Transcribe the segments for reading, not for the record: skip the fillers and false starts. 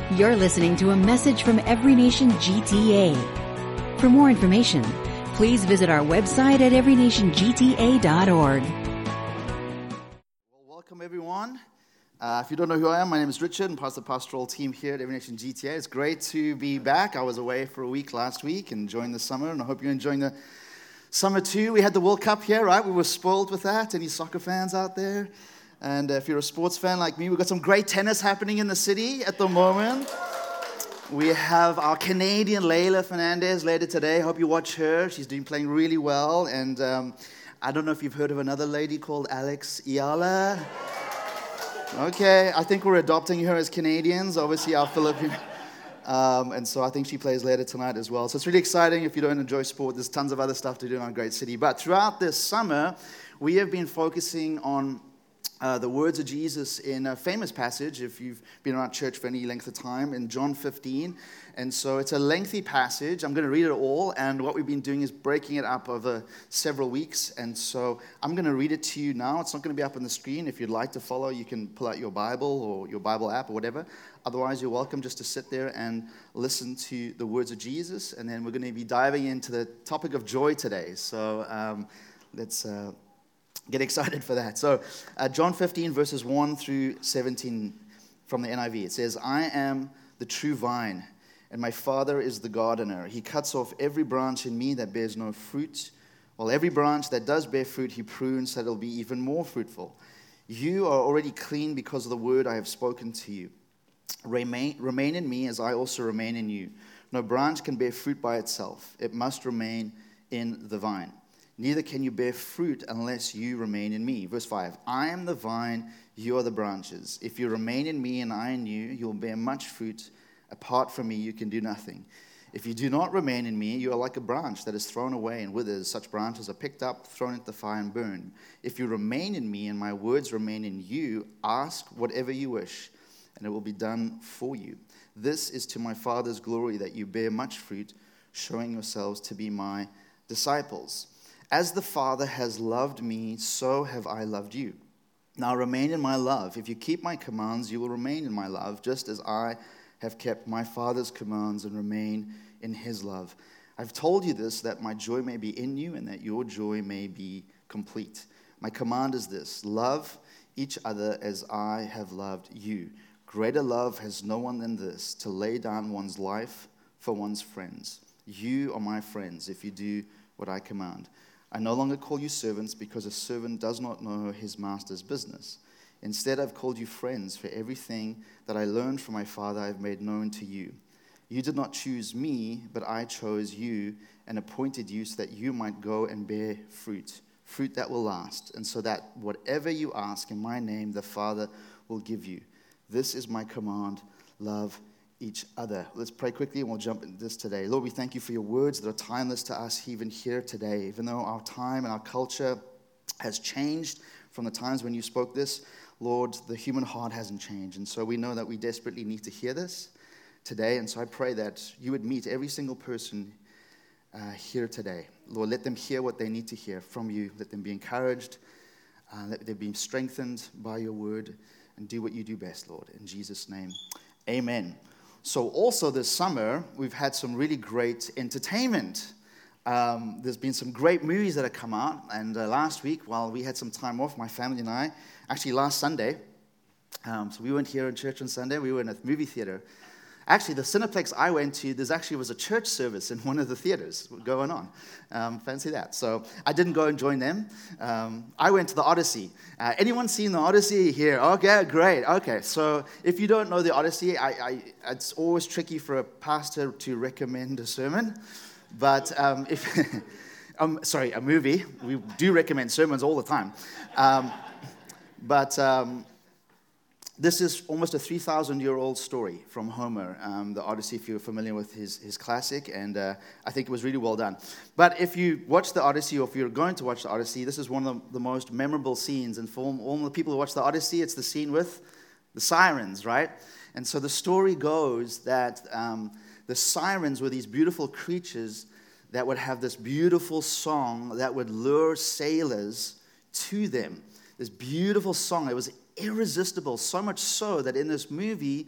You're listening to a message from Every Nation GTA. For more information, please visit our website at everynationgta.org. Well, welcome everyone. If you don't know who I am, my name is Richard. I'm part of the pastoral team here at Every Nation GTA. It's great to be back. I was away for a week last week and enjoying the summer, and I hope you're enjoying the summer too. We had the World Cup here, right? We were spoiled with that. Any soccer fans out there? And if you're a sports fan like me, we've got some great tennis happening in the city at the moment. We have our Canadian Leylah Fernandez later today. Hope you watch her. She's playing really well. And I don't know if you've heard of another lady called Alex Iala. Okay, I think we're adopting her as Canadians, obviously our Filipino. And so I think she plays later tonight as well. So it's really exciting. If you don't enjoy sport, there's tons of other stuff to do in our great city. But throughout this summer, we have been focusing on the words of Jesus in a famous passage, if you've been around church for any length of time, in John 15. And so it's a lengthy passage. I'm going to read it all, and what we've been doing is breaking it up over several weeks. And so I'm going to read it to you now. It's not going to be up on the screen. If you'd like to follow, you can pull out your Bible or your Bible app or whatever. Otherwise, you're welcome just to sit there and listen to the words of Jesus. And then we're going to be diving into the topic of joy today. So let's get excited for that. So John 15, verses 1 through 17 from the NIV. It says, I am the true vine, and my Father is the gardener. He cuts off every branch in me that bears no fruit, while every branch that does bear fruit, he prunes so that it will be even more fruitful. You are already clean because of the word I have spoken to you. Remain in me as I also remain in you. No branch can bear fruit by itself. It must remain in the vine. Neither can you bear fruit unless you remain in me. Verse 5, I am the vine, you are the branches. If you remain in me and I in you, you will bear much fruit. Apart from me, you can do nothing. If you do not remain in me, you are like a branch that is thrown away and withers. Such branches are picked up, thrown into the fire, and burned. If you remain in me and my words remain in you, ask whatever you wish, and it will be done for you. This is to my Father's glory that you bear much fruit, showing yourselves to be my disciples. As the Father has loved me, so have I loved you. Now remain in my love. If you keep my commands, you will remain in my love, just as I have kept my Father's commands and remain in his love. I've told you this, that my joy may be in you and that your joy may be complete. My command is this, love each other as I have loved you. Greater love has no one than this, to lay down one's life for one's friends. You are my friends if you do what I command. I no longer call you servants because a servant does not know his master's business. Instead, I've called you friends, for everything that I learned from my Father I have made known to you. You did not choose me, but I chose you and appointed you so that you might go and bear fruit, fruit that will last, and so that whatever you ask in my name, the Father will give you. This is my command, love each other. Let's pray quickly and we'll jump into this today. Lord, we thank you for your words that are timeless to us even here today. Even though our time and our culture has changed from the times when you spoke this, Lord, the human heart hasn't changed. And so we know that we desperately need to hear this today. And so I pray that you would meet every single person here today. Lord, let them hear what they need to hear from you. Let them be encouraged. Let them be strengthened by your word and do what you do best, Lord. In Jesus' name, amen. So also this summer, we've had some really great entertainment. There's been some great movies that have come out. And last week, while we had some time off, my family and I, actually last Sunday, so we weren't here in church on Sunday, we were in a movie theater. Actually, the Cineplex I went to, was a church service in one of the theaters going on. Fancy that. So I didn't go and join them. I went to the Odyssey. Anyone seen the Odyssey here? Okay, great. Okay, so if you don't know the Odyssey, it's always tricky for a pastor to recommend a sermon. But a movie. We do recommend sermons all the time. This is almost a 3,000-year-old story from Homer, the Odyssey, if you're familiar with his classic, and I think it was really well done. But if you watch the Odyssey, or if you're going to watch the Odyssey, this is one of the most memorable scenes. And for all the people who watch the Odyssey, it's the scene with the sirens, right? And so the story goes that the sirens were these beautiful creatures that would have this beautiful song that would lure sailors to them. This beautiful song. It was irresistible, so much so that in this movie,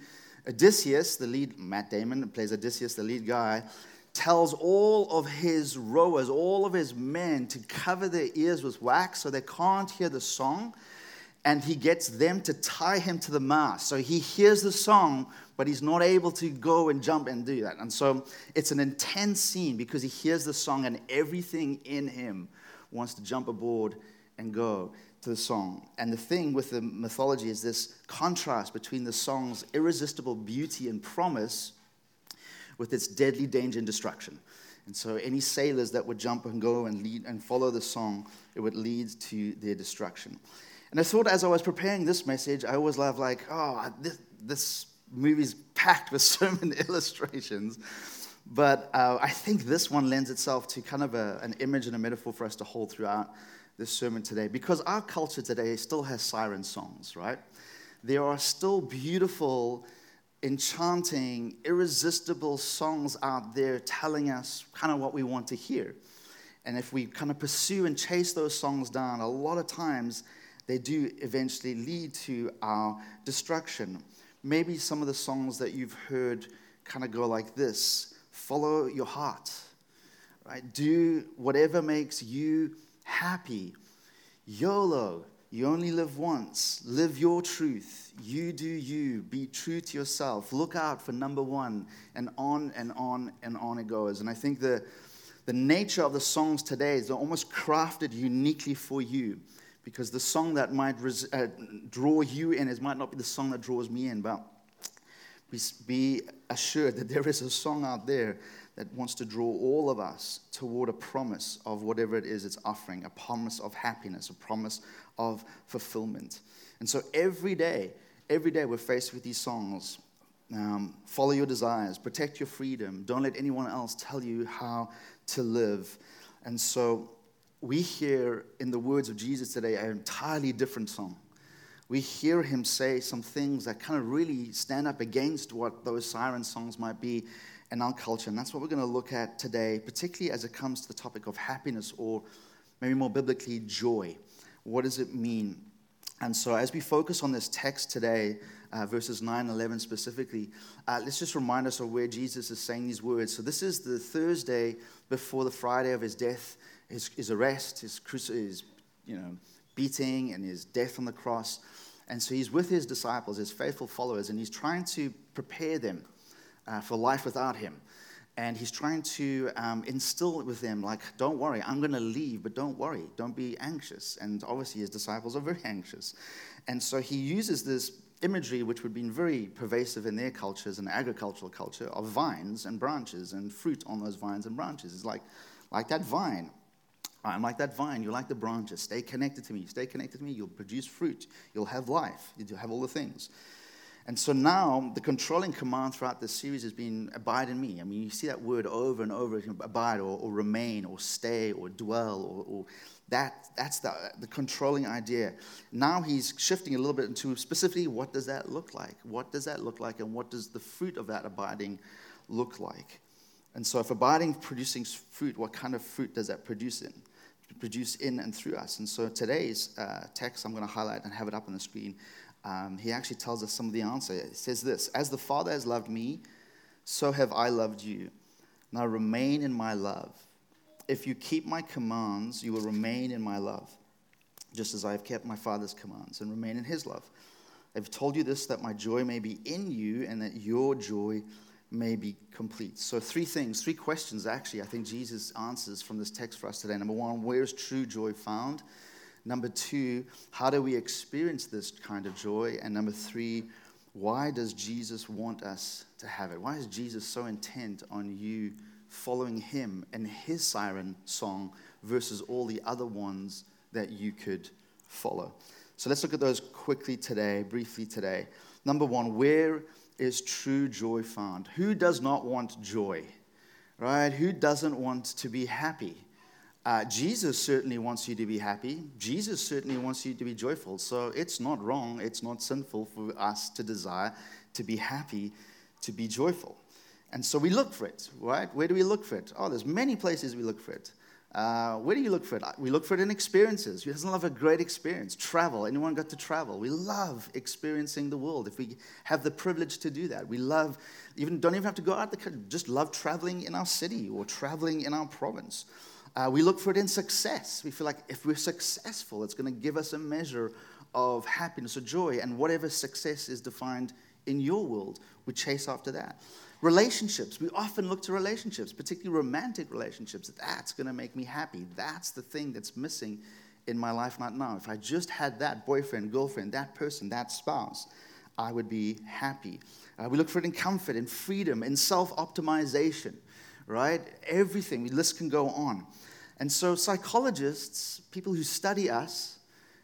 Odysseus, the lead, Matt Damon plays Odysseus, the lead guy, tells all of his rowers, all of his men to cover their ears with wax so they can't hear the song. And he gets them to tie him to the mast. So he hears the song, but he's not able to go and jump and do that. And so it's an intense scene because he hears the song and everything in him wants to jump aboard and go to the song. And the thing with the mythology is this contrast between the song's irresistible beauty and promise with its deadly danger and destruction. And so any sailors that would jump and go and lead and follow the song, it would lead to their destruction. And I thought as I was preparing this message, I always love like, this movie's packed with so many illustrations. But I think this one lends itself to kind of an image and a metaphor for us to hold throughout this sermon today. Because our culture today still has siren songs, right? There are still beautiful, enchanting, irresistible songs out there telling us kind of what we want to hear. And if we kind of pursue and chase those songs down, a lot of times they do eventually lead to our destruction. Maybe some of the songs that you've heard kind of go like this: follow your heart, right? Do whatever makes you happy. YOLO, you only live once. Live your truth. You do you. Be true to yourself. Look out for number one, and on and on and on it goes. And I think the nature of the songs today is they're almost crafted uniquely for you. Because the song that might draw you in might not be the song that draws me in, but be assured that there is a song out there that wants to draw all of us toward a promise of whatever it is it's offering, a promise of happiness, a promise of fulfillment. And so every day we're faced with these songs. Follow your desires, protect your freedom, don't let anyone else tell you how to live. And so we hear in the words of Jesus today an entirely different song. We hear him say some things that kind of really stand up against what those siren songs might be in our culture. And that's what we're going to look at today, particularly as it comes to the topic of happiness, or maybe more biblically, joy. What does it mean? And so as we focus on this text today, verses 9 and 11 specifically, let's just remind us of where Jesus is saying these words. So this is the Thursday before the Friday of his death, his arrest, his beating, and his death on the cross. And so he's with his disciples, his faithful followers, and he's trying to prepare them for life without him. And he's trying to instill with them, like, don't worry, I'm going to leave, but don't worry, don't be anxious. And obviously his disciples are very anxious. And so he uses this imagery, which would have been very pervasive in their cultures, an agricultural culture, of vines and branches and fruit on those vines and branches. It's like that vine. I'm like that vine, you're like the branches. Stay connected to me. Stay connected to me, you'll produce fruit. You'll have life. You'll have all the things. And so now, the controlling command throughout this series has been, abide in me. I mean, you see that word over and over, abide, or remain, or stay, or dwell, or that's the controlling idea. Now he's shifting a little bit into specifically, what does that look like? What does that look like, and what does the fruit of that abiding look like? And so if abiding producing fruit, what kind of fruit does that produce in and through us? And so today's text I'm going to highlight and have it up on the screen. He actually tells us some of the answer. It says this: as the Father has loved me, so have I loved you. Now remain in my love. If you keep my commands, you will remain in my love, just as I have kept my Father's commands and remain in his love. I've told you this, that my joy may be in you and that your joy may be complete. So three questions actually I think Jesus answers from this text for us today. Number one, where is true joy found? Number two, how do we experience this kind of joy? And number three, why does Jesus want us to have it? Why is Jesus so intent on you following him and his siren song versus all the other ones that you could follow? So let's look at those briefly today. Number one, where is true joy found? Who does not want joy, right? Who doesn't want to be happy? Jesus certainly wants you to be happy. Jesus certainly wants you to be joyful. So it's not wrong, it's not sinful for us to desire to be happy, to be joyful. And so we look for it, right? Where do we look for it? Oh, there's many places we look for it. Where do you look for it? We look for it in experiences. Who doesn't love a great experience? Travel. Anyone got to travel? We love experiencing the world. If we have the privilege to do that, we love, don't even have to go out the country, just love traveling in our city or traveling in our province. We look for it in success. We feel like if we're successful, it's going to give us a measure of happiness or joy. And whatever success is defined in your world, we chase after that. Relationships. We often look to relationships, particularly romantic relationships. That's going to make me happy. That's the thing that's missing in my life right now. If I just had that boyfriend, girlfriend, that person, that spouse, I would be happy. We look for it in comfort, in freedom, in self-optimization, right? Everything. The list can go on. And so psychologists, people who study us,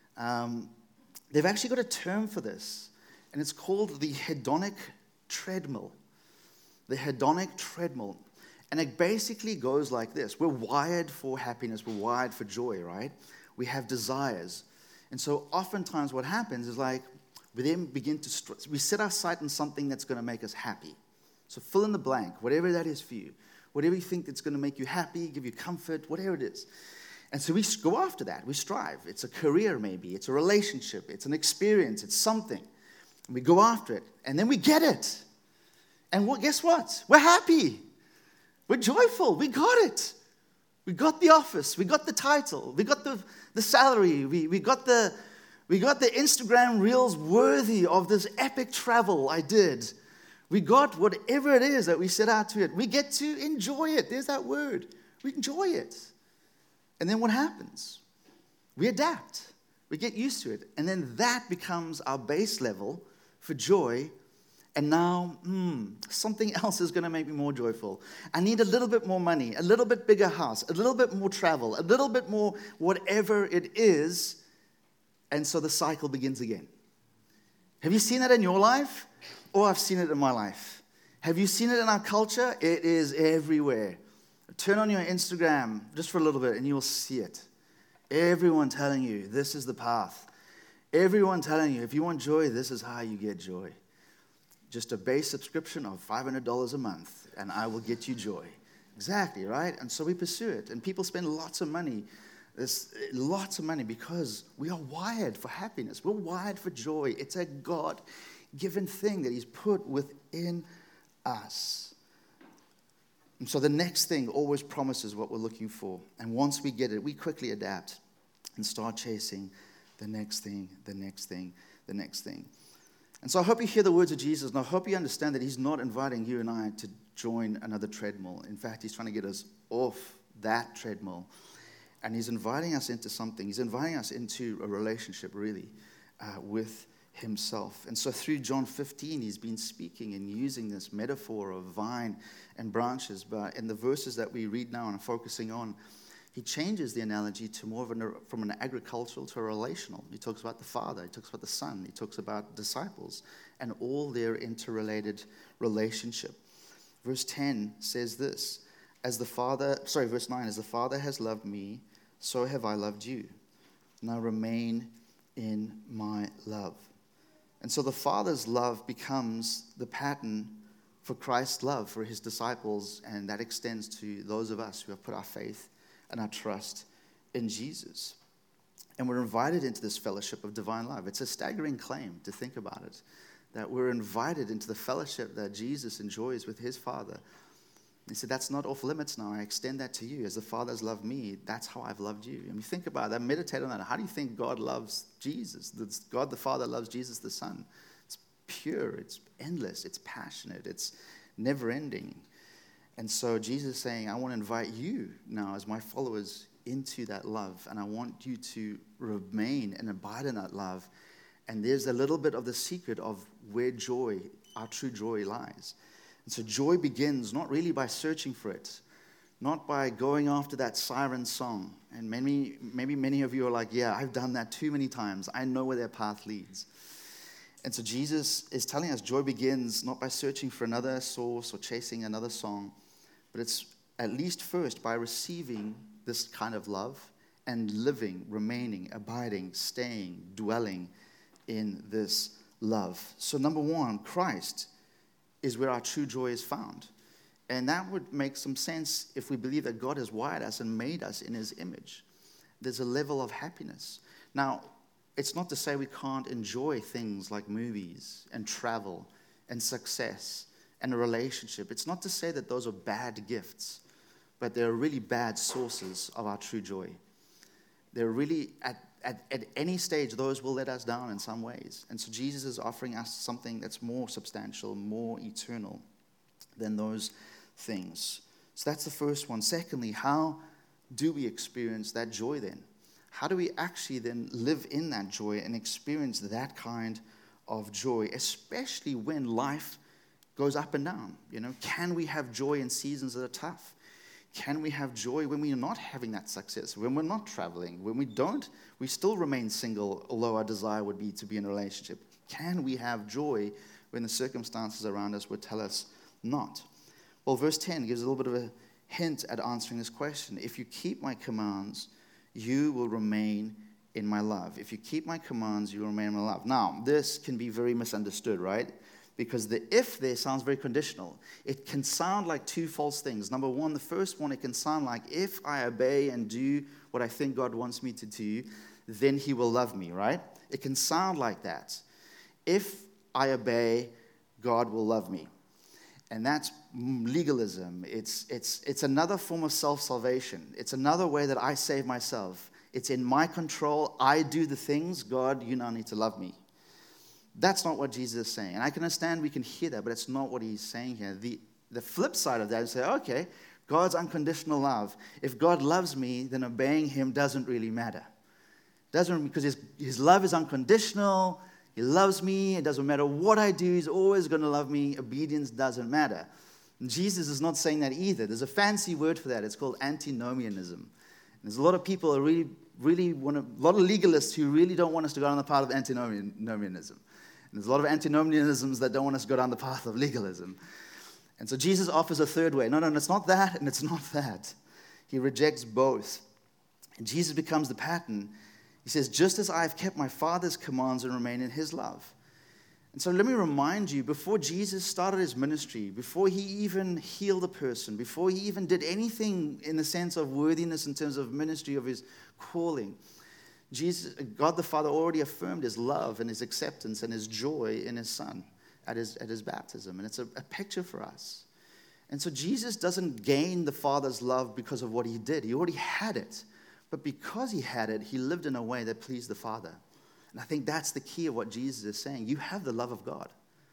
they've actually got a term for this, and it's called the hedonic treadmill. The hedonic treadmill. And it basically goes like this. We're wired for happiness. We're wired for joy, right? We have desires. And so oftentimes what happens is like we then begin to, we set our sight on something that's going to make us happy. So fill in the blank, whatever that is for you. Whatever you think that's going to make you happy, give you comfort, whatever it is. And so we go after that. We strive. It's a career maybe. It's a relationship. It's an experience. It's something. And we go after it. And then we get it. And guess what? We're happy. We're joyful. We got it. We got the office. We got the title. We got the salary. We got the Instagram reels worthy of this epic travel I did. We got whatever it is that we set out to it. We get to enjoy it. There's that word. We enjoy it. And then what happens? We adapt. We get used to it. And then that becomes our base level for joy. And now, something else is going to make me more joyful. I need a little bit more money, a little bit bigger house, a little bit more travel, a little bit more whatever it is. And so the cycle begins again. Have you seen that in your life? Or I've seen it in my life. Have you seen it in our culture? It is everywhere. Turn on your Instagram just for a little bit and you'll see it. Everyone telling you this is the path. Everyone telling you if you want joy, this is how you get joy. Just a base subscription of $500 a month, and I will get you joy. Exactly, right? And so we pursue it. And people spend lots of money because we are wired for happiness. We're wired for joy. It's a God-given thing that He's put within us. And so the next thing always promises what we're looking for. And once we get it, we quickly adapt and start chasing the next thing, the next thing, the next thing. And so I hope you hear the words of Jesus, and I hope you understand that He's not inviting you and I to join another treadmill. In fact, He's trying to get us off that treadmill. And He's inviting us into something. He's inviting us into a relationship, really, with Himself. And so through John 15, He's been speaking and using this metaphor of vine and branches. But in the verses that we read now and are focusing on, He changes the analogy to more of from an agricultural to a relational. He talks about the Father, He talks about the Son, He talks about disciples, and all their interrelated relationship. Verse 10 says this, verse 9, as the Father has loved me, so have I loved you. Now remain in my love. And so the Father's love becomes the pattern for Christ's love for His disciples, and that extends to those of us who have put our faith and our trust in Jesus. And we're invited into this fellowship of divine love. It's a staggering claim to think about it, that we're invited into the fellowship that Jesus enjoys with His Father. He said, that's not off limits now. I extend that to you. As the Father has loved me, that's how I've loved you. And you think about that, meditate on that. How do you think God loves Jesus? God the Father loves Jesus the Son. It's pure, it's endless, it's passionate, it's never-ending. And so Jesus is saying, I want to invite you now as my followers into that love. And I want you to remain and abide in that love. And there's a little bit of the secret of where joy, our true joy, lies. And so joy begins not really by searching for it, not by going after that siren song. And maybe many of you are like, yeah, I've done that too many times. I know where their path leads. And so Jesus is telling us joy begins not by searching for another source or chasing another song, but it's at least first by receiving this kind of love and living, remaining, abiding, staying, dwelling in this love. So number one, Christ is where our true joy is found. And that would make some sense if we believe that God has wired us and made us in his image. There's a level of happiness. Now, it's not to say we can't enjoy things like movies and travel and success and a relationship. It's not to say that those are bad gifts, but they're really bad sources of our true joy. They're really, at any stage, those will let us down in some ways. And so Jesus is offering us something that's more substantial, more eternal than those things. So that's the first one. Secondly, how do we experience that joy then? How do we actually then live in that joy and experience that kind of joy, especially when life goes up and down? Can we have joy in seasons that are tough? Can we have joy when we are not having that success, when we're not traveling, when we still remain single, although our desire would be to be in a relationship? Can we have joy when the circumstances around us would tell us not? Well, verse 10 gives a little bit of a hint at answering this question. If you keep my commands, you will remain in my love. If you keep my commands, you will remain in my love. Now, this can be very misunderstood, right? Because the if there sounds very conditional. It can sound like two false things. Number one, the first one, it can sound like if I obey and do what I think God wants me to do, then he will love me, right? It can sound like that. If I obey, God will love me. And that's legalism. It's another form of self-salvation. It's another way that I save myself. It's in my control. I do the things. God, you now need to love me. That's not what Jesus is saying. And I can understand we can hear that, but it's not what he's saying here. The flip side of that is say, okay, God's unconditional love. If God loves me, then obeying him doesn't really matter. Doesn't, because his love is unconditional. He loves me. It doesn't matter what I do. He's always going to love me. Obedience doesn't matter. And Jesus is not saying that either. There's a fancy word for that. It's called antinomianism. There's a lot of people who a lot of legalists who really don't want us to go down the path of antinomianism. And there's a lot of antinomianisms that don't want us to go down the path of legalism. And so Jesus offers a third way. No, it's not that, and it's not that. He rejects both. And Jesus becomes the pattern. He says, just as I have kept my Father's commands and remain in his love. And so let me remind you, before Jesus started his ministry, before he even healed a person, before he even did anything in the sense of worthiness in terms of ministry of his calling, God the Father already affirmed his love and his acceptance and his joy in his Son at his baptism. And it's a picture for us. And so Jesus doesn't gain the Father's love because of what he did. He already had it. But because he had it, he lived in a way that pleased the Father. And I think that's the key of what Jesus is saying. You have the love of God.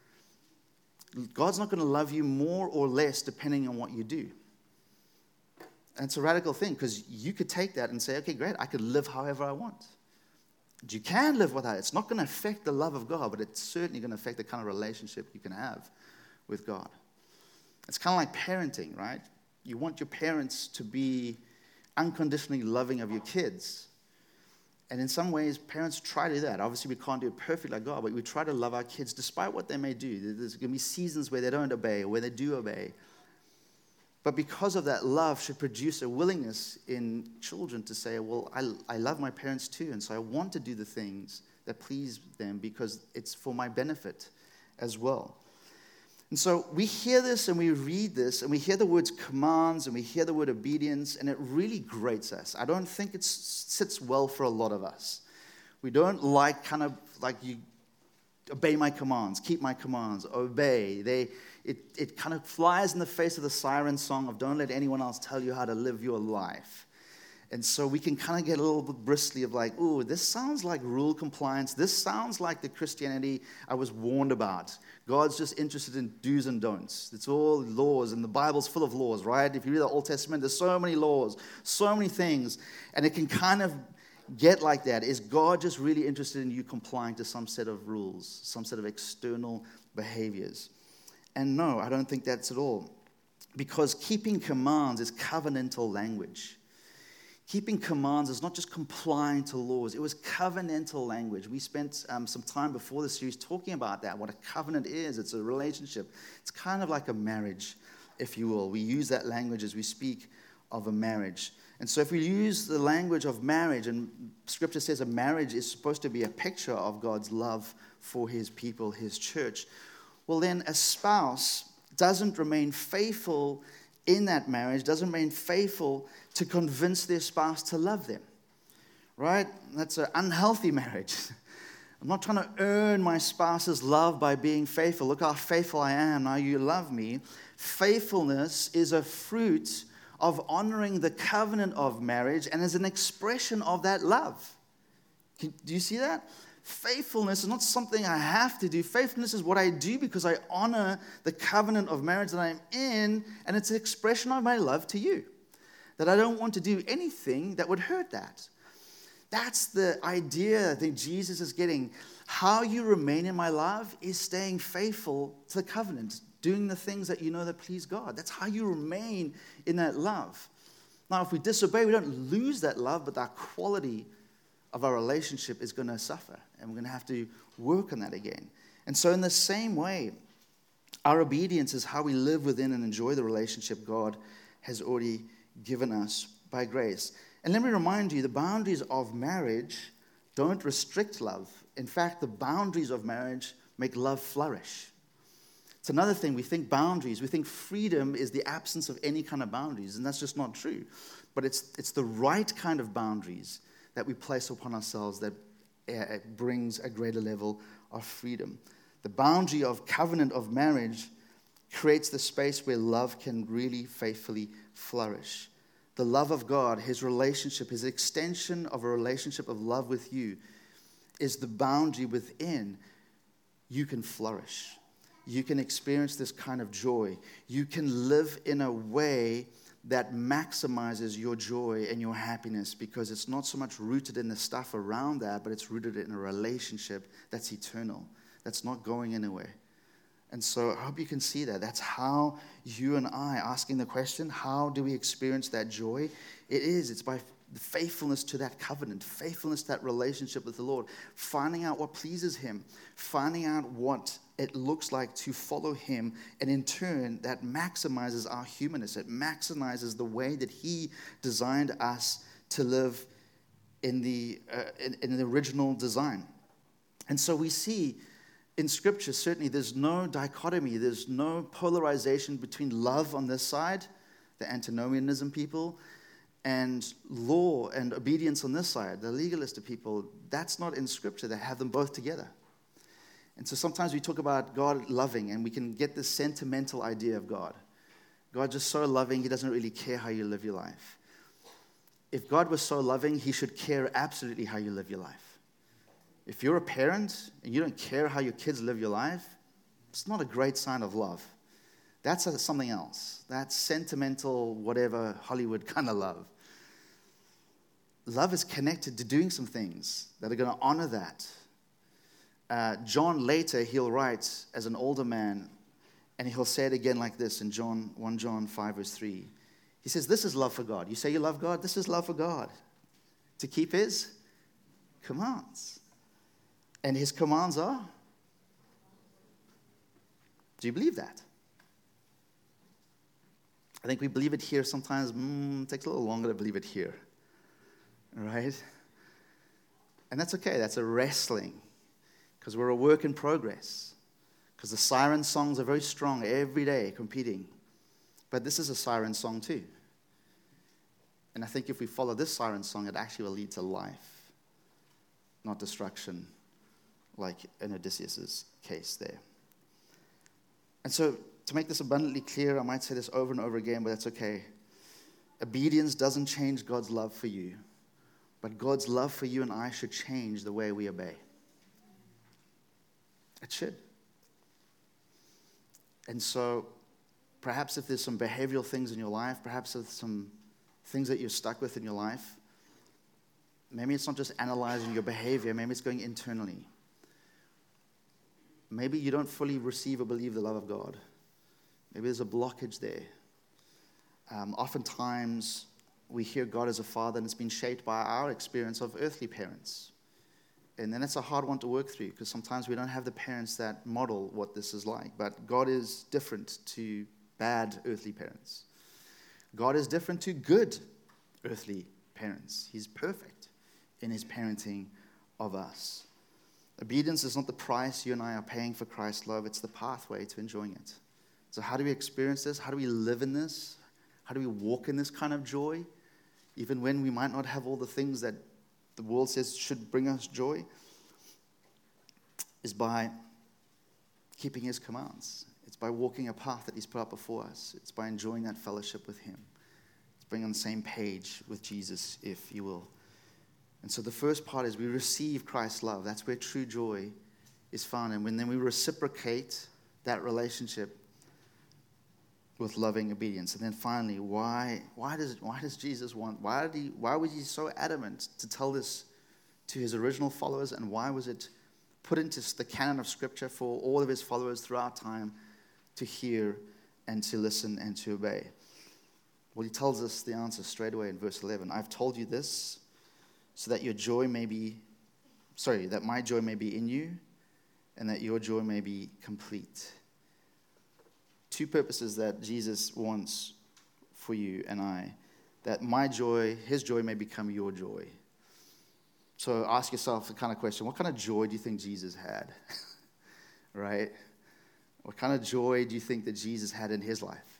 God's not going to love you more or less depending on what you do. And it's a radical thing, because you could take that and say, okay, great, I could live however I want. You can live without it. It's not going to affect the love of God, but it's certainly going to affect the kind of relationship you can have with God. It's kind of like parenting, right? You want your parents to be unconditionally loving of your kids. And in some ways, parents try to do that. Obviously, we can't do it perfectly like God, but we try to love our kids despite what they may do. There's going to be seasons where they don't obey or where they do obey. But because of that, love should produce a willingness in children to say, well, I love my parents too, and so I want to do the things that please them because it's for my benefit as well. And so we hear this and we read this and we hear the words commands and we hear the word obedience, and it really grates us. I don't think it sits well for a lot of us. We don't like you obey my commands, keep my commands, obey. It kind of flies in the face of the siren song of don't let anyone else tell you how to live your life. And so we can kind of get a little bit bristly of like, ooh, this sounds like rule compliance. This sounds like the Christianity I was warned about. God's just interested in do's and don'ts. It's all laws, and the Bible's full of laws, right? If you read the Old Testament, there's so many laws, so many things. And it can kind of get like that. Is God just really interested in you complying to some set of rules, some set of external behaviors? And no, I don't think that's at all. Because keeping commands is covenantal language. Keeping commands is not just complying to laws. It was covenantal language. We spent some time before the series talking about that, what a covenant is. It's a relationship. It's kind of like a marriage, if you will. We use that language as we speak of a marriage. And so if we use the language of marriage, and Scripture says a marriage is supposed to be a picture of God's love for his people, his church, well then a spouse doesn't remain faithful in that marriage, doesn't remain faithful to convince their spouse to love them, right? That's an unhealthy marriage. I'm not trying to earn my spouse's love by being faithful. Look how faithful I am. Now you love me. Faithfulness is a fruit of honoring the covenant of marriage and is an expression of that love. Do you see that? Faithfulness is not something I have to do. Faithfulness is what I do because I honor the covenant of marriage that I'm in, and it's an expression of my love to you. That I don't want to do anything that would hurt that. That's the idea I think Jesus is getting. How you remain in my love is staying faithful to the covenant, doing the things that you know that please God. That's how you remain in that love. Now, if we disobey, we don't lose that love, but that quality of our relationship is going to suffer, and we're going to have to work on that again. And so in the same way, our obedience is how we live within and enjoy the relationship God has already given us by grace. And let me remind you, the boundaries of marriage don't restrict love. In fact, the boundaries of marriage make love flourish. It's another thing. We think boundaries. We think freedom is the absence of any kind of boundaries, and that's just not true. But it's the right kind of boundaries that we place upon ourselves that brings a greater level of freedom. The boundary of covenant of marriage creates the space where love can really faithfully flourish. The love of God, his relationship, his extension of a relationship of love with you is the boundary within you can flourish. You can experience this kind of joy. You can live in a way that maximizes your joy and your happiness because it's not so much rooted in the stuff around that, but it's rooted in a relationship that's eternal, that's not going anywhere. And so I hope you can see that. That's how you and I, asking the question, how do we experience that joy? It's by faithfulness to that covenant, faithfulness to that relationship with the Lord, finding out what pleases him, finding out what it looks like to follow him, and in turn, that maximizes our humanness. It maximizes the way that he designed us to live in the original design. And so we see in Scripture, certainly, there's no dichotomy, there's no polarization between love on this side, the antinomianism people, and law and obedience on this side, the legalistic people. That's not in Scripture. They have them both together. And so sometimes we talk about God loving, and we can get this sentimental idea of God. God's just so loving, he doesn't really care how you live your life. If God was so loving, he should care absolutely how you live your life. If you're a parent and you don't care how your kids live your life, it's not a great sign of love. That's something else. That's sentimental, whatever, Hollywood kind of love. Love is connected to doing some things that are going to honor that. John later, he'll write as an older man, and he'll say it again like this in 1 John 5, verse 3. He says, this is love for God. You say you love God? This is love for God. To keep his commands. And his commands are? Do you believe that? I think we believe it here sometimes. It takes a little longer to believe it here. Right? And that's okay. That's a wrestling. Because we're a work in progress. Because the siren songs are very strong every day, competing. But this is a siren song too. And I think if we follow this siren song, it actually will lead to life, not destruction, like in Odysseus' case there. And so, to make this abundantly clear, I might say this over and over again, but that's okay. Obedience doesn't change God's love for you, but God's love for you and I should change the way we obey. It should. And so, perhaps if there's some behavioral things in your life, perhaps there's some things that you're stuck with in your life, maybe it's not just analyzing your behavior, maybe it's going internally. Maybe you don't fully receive or believe the love of God. Maybe there's a blockage there. Oftentimes, we hear God as a father, and it's been shaped by our experience of earthly parents. And then it's a hard one to work through, because sometimes we don't have the parents that model what this is like. But God is different to bad earthly parents. God is different to good earthly parents. He's perfect in his parenting of us. Obedience is not the price you and I are paying for Christ's love. It's the pathway to enjoying it. So how do we experience this? How do we live in this? How do we walk in this kind of joy? Even when we might not have all the things that the world says should bring us joy, is by keeping his commands. It's by walking a path that he's put up before us. It's by enjoying that fellowship with him. It's being on the same page with Jesus, if you will. And so the first part is we receive Christ's love. That's where true joy is found. And then we reciprocate that relationship with loving obedience. And then finally, why does Jesus want, why was he so adamant to tell this to his original followers, and why was it put into the canon of Scripture for all of his followers throughout time to hear and to listen and to obey? Well, he tells us the answer straight away in verse 11. I've told you this so that that my joy may be in you and that your joy may be complete. Two purposes that Jesus wants for you and I, that my joy, his joy may become your joy. So ask yourself the kind of question, what kind of joy do you think Jesus had? Right? What kind of joy do you think that Jesus had in his life?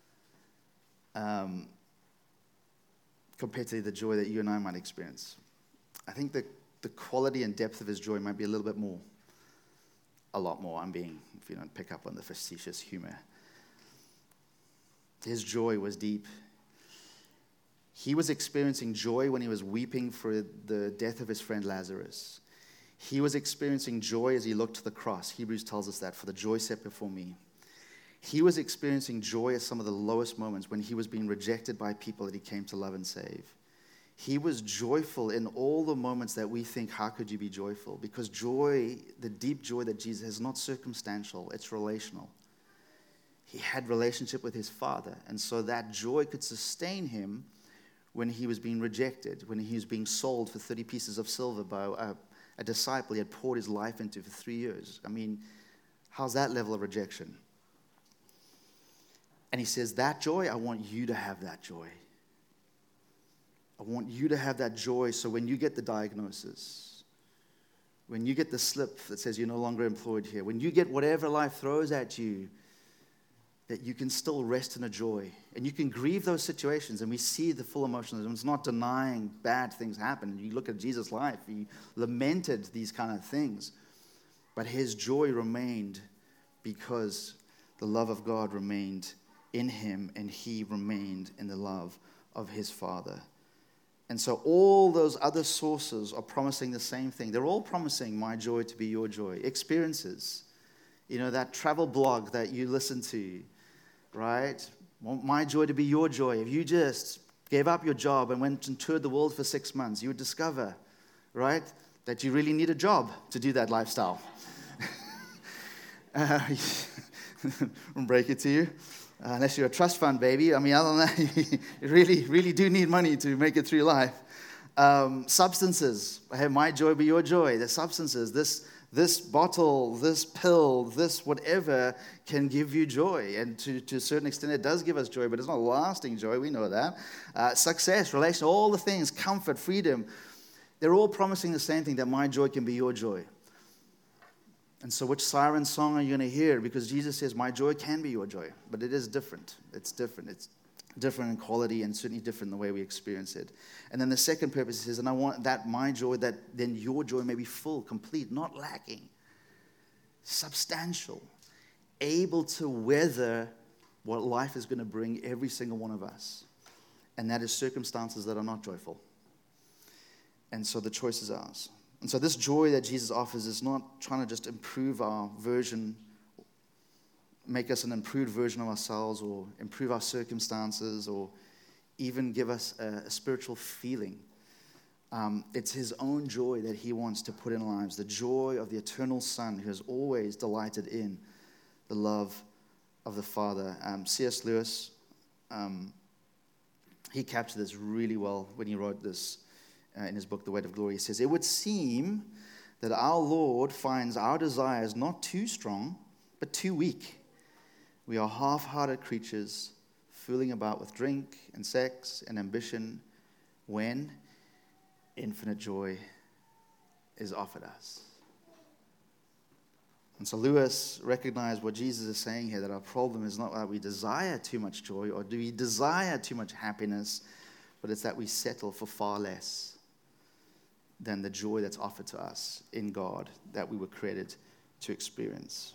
Compared to the joy that you and I might experience. I think that the quality and depth of his joy might be a little bit more. A lot more, if you don't pick up on the facetious humor. His joy was deep. He was experiencing joy when he was weeping for the death of his friend Lazarus. He was experiencing joy as he looked to the cross. Hebrews tells us that, for the joy set before me. He was experiencing joy at some of the lowest moments when he was being rejected by people that he came to love and save. He was joyful in all the moments that we think, how could you be joyful? Because joy, the deep joy that Jesus has, is not circumstantial, it's relational. He had relationship with his Father, and so that joy could sustain him when he was being rejected, when he was being sold for 30 pieces of silver by a disciple he had poured his life into for 3 years. How's that level of rejection? And he says, that joy, I want you to have that joy. I want you to have that joy, so when you get the diagnosis, when you get the slip that says you're no longer employed here, when you get whatever life throws at you, that you can still rest in a joy. And you can grieve those situations, and we see the full emotionalism. It's not denying bad things happen. You look at Jesus' life, he lamented these kind of things. But his joy remained because the love of God remained in him, and he remained in the love of his Father. And so all those other sources are promising the same thing. They're all promising my joy to be your joy. Experiences, that travel blog that you listen to, right? Want my joy to be your joy. If you just gave up your job and went and toured the world for 6 months, you would discover, right, that you really need a job to do that lifestyle. I'll break it to you. Unless you're a trust fund baby. Other than that, you really, really do need money to make it through life. Substances. Have my joy be your joy. The substances, this bottle, this pill, this whatever can give you joy. And to a certain extent, it does give us joy, but it's not lasting joy. We know that. Success, relation, all the things, comfort, freedom. They're all promising the same thing, that my joy can be your joy. And so which siren song are you going to hear? Because Jesus says, my joy can be your joy. But it is different. It's different. It's different in quality and certainly different in the way we experience it. And then the second purpose is, and I want that my joy, that then your joy may be full, complete, not lacking, substantial, able to weather what life is going to bring every single one of us. And that is circumstances that are not joyful. And so the choice is ours. And so this joy that Jesus offers is not trying to just improve our version, make us an improved version of ourselves, or improve our circumstances, or even give us a spiritual feeling. It's his own joy that he wants to put in our lives, the joy of the eternal Son who has always delighted in the love of the Father. C.S. Lewis, he captured this really well when he wrote this in his book, The Weight of Glory. He says, it would seem that our Lord finds our desires not too strong, but too weak. We are half-hearted creatures, fooling about with drink and sex and ambition, when infinite joy is offered us. And so Lewis recognized what Jesus is saying here, that our problem is not that we desire too much joy or do we desire too much happiness, but it's that we settle for far less than the joy that's offered to us in God that we were created to experience.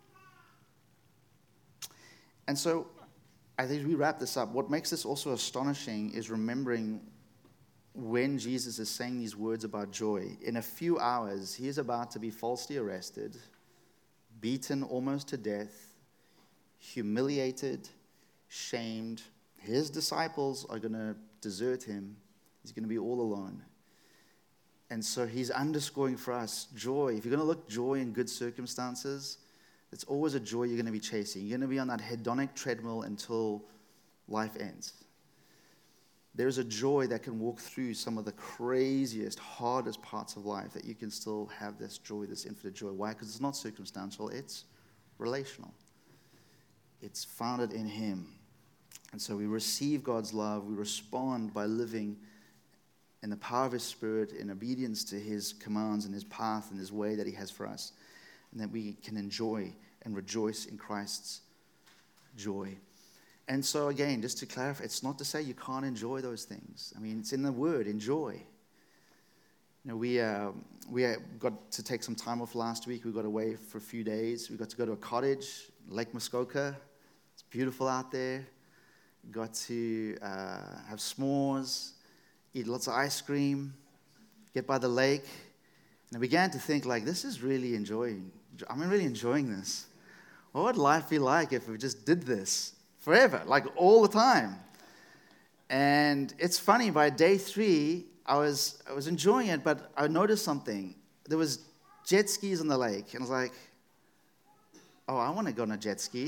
And so, I think as we wrap this up, what makes this also astonishing is remembering when Jesus is saying these words about joy. In a few hours, he is about to be falsely arrested, beaten almost to death, humiliated, shamed. His disciples are going to desert him. He's going to be all alone. And so he's underscoring for us joy. If you're going to look joy in good circumstances, it's always a joy you're going to be chasing. You're going to be on that hedonic treadmill until life ends. There's a joy that can walk through some of the craziest, hardest parts of life, that you can still have this joy, this infinite joy. Why? Because it's not circumstantial, it's relational. It's founded in him. And so we receive God's love, we respond by living in the power of his Spirit, in obedience to his commands and his path and his way that he has for us, and that we can enjoy and rejoice in Christ's joy. And so again, just to clarify, it's not to say you can't enjoy those things. I mean, it's in the word, enjoy. You know, we got to take some time off last week. We got away for a few days. We got to go to a cottage, Lake Muskoka. It's beautiful out there. Got to have s'mores, eat lots of ice cream, get by the lake. And I began to think, like, this is really really enjoying this. What would life be like if we just did this forever, like all the time? And it's funny, by day 3, I was enjoying it, but I noticed something. There was jet skis on the lake, and I was like, oh, I want to go on a jet ski.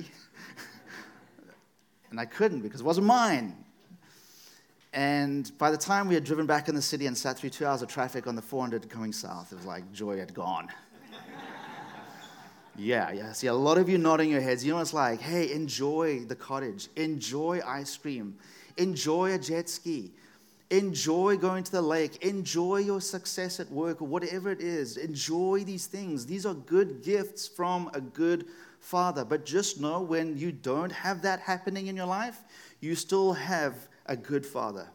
And I couldn't because it wasn't mine. And by the time we had driven back in the city and sat through 2 hours of traffic on the 400 coming south, it was like joy had gone. Yeah. See, a lot of you nodding your heads. You know what it's like? Hey, enjoy the cottage. Enjoy ice cream. Enjoy a jet ski. Enjoy going to the lake. Enjoy your success at work or whatever it is. Enjoy these things. These are good gifts from a good Father. But just know, when you don't have that happening in your life, you still have a good Father.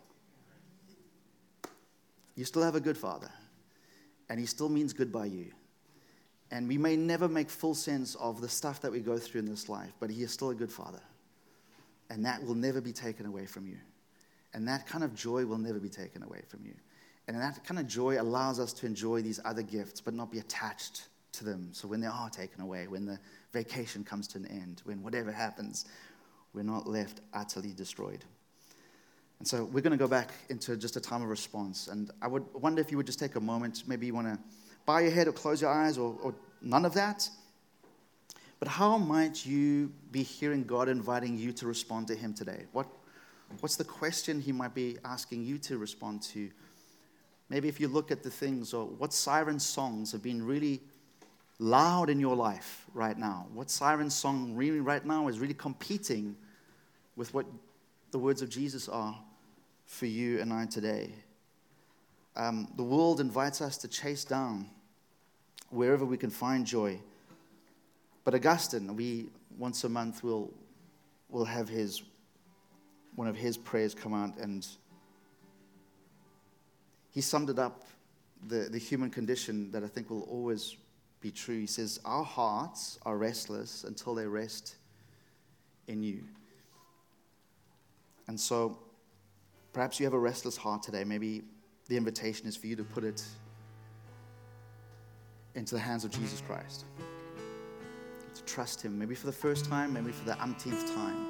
You still have a good Father. And he still means good by you. And we may never make full sense of the stuff that we go through in this life, but he is still a good Father. And that will never be taken away from you. And that kind of joy will never be taken away from you. And that kind of joy allows us to enjoy these other gifts, but not be attached to them. So when they are taken away, when the vacation comes to an end, when whatever happens, we're not left utterly destroyed. And so we're going to go back into just a time of response. And I would wonder if you would just take a moment. Maybe you want to bow your head or close your eyes or none of that. But how might you be hearing God inviting you to respond to him today? What's the question he might be asking you to respond to? Maybe if you look at the things, or what siren songs have been really loud in your life right now? What siren song really right now is really competing with what the words of Jesus are for you and I today? The world invites us to chase down wherever we can find joy. But Augustine, once a month we'll have one of his prayers come out, and he summed it up, the human condition that I think will always be true. He says, our hearts are restless until they rest in you. And so perhaps you have a restless heart today. Maybe the invitation is for you to put it into the hands of Jesus Christ. To trust him, maybe for the first time, maybe for the umpteenth time.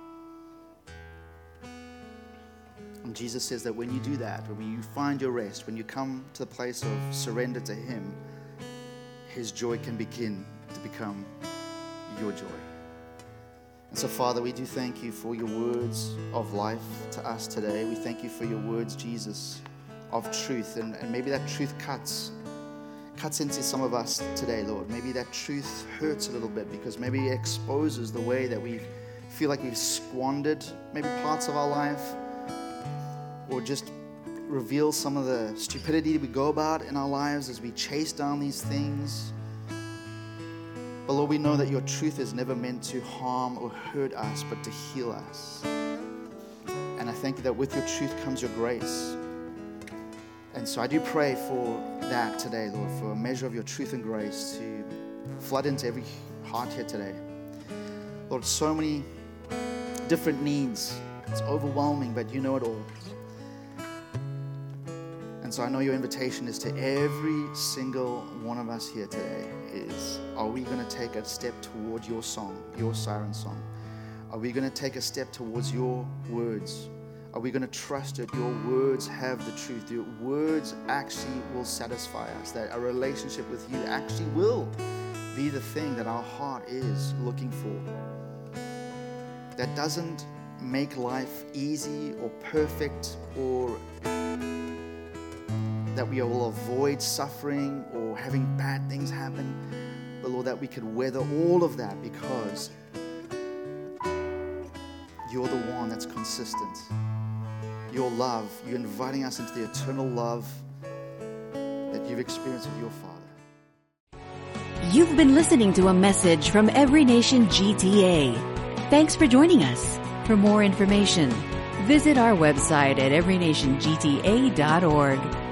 And Jesus says that when you do that, when you find your rest, when you come to the place of surrender to him, his joy can begin to become your joy. And so, Father, we do thank you for your words of life to us today. We thank you for your words, Jesus, of truth. And maybe that truth cuts into some of us today, Lord. Maybe that truth hurts a little bit because maybe it exposes the way that we feel like we've squandered maybe parts of our life, or just reveals some of the stupidity we go about in our lives as we chase down these things. But Lord, we know that your truth is never meant to harm or hurt us, but to heal us. And I thank you that with your truth comes your grace. And so I do pray for that today, Lord, for a measure of your truth and grace to flood into every heart here today. Lord, so many different needs. It's overwhelming, but you know it all. And so I know your invitation is to every single one of us here today is, are we going to take a step toward your song, your siren song? Are we going to take a step towards your words? Are we going to trust that your words have the truth? Your words actually will satisfy us, that a relationship with you actually will be the thing that our heart is looking for. That doesn't make life easy or perfect, or that we will avoid suffering or having bad things happen, but Lord, that we could weather all of that because you're the one that's consistent. Your love, you're inviting us into the eternal love that you've experienced with your Father. You've been listening to a message from Every Nation GTA. Thanks for joining us. For more information, visit our website at everynationgta.org.